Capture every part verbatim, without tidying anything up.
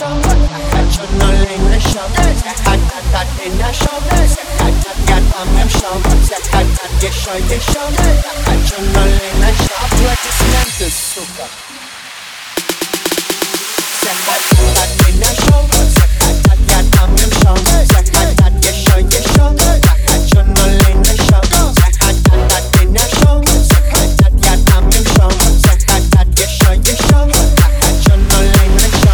Хочу нулей шоу. Все хотят один на шоу. Все хотят, я там им шоу. Все хотят еще, еще. Хочу нулей на шоу. Аплодисменты, сука. Все хотят один на шоу. Все хотят, я там им шоу. Все хотят еще, еще. Хочу нулей на шоу. Все хотят один на шоу. Все хотят, я там им шоу. Все хотят еще, еще. Хочу нулей на шоу.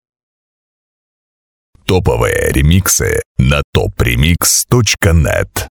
Топовые ремиксы на топ ремикс точка нет.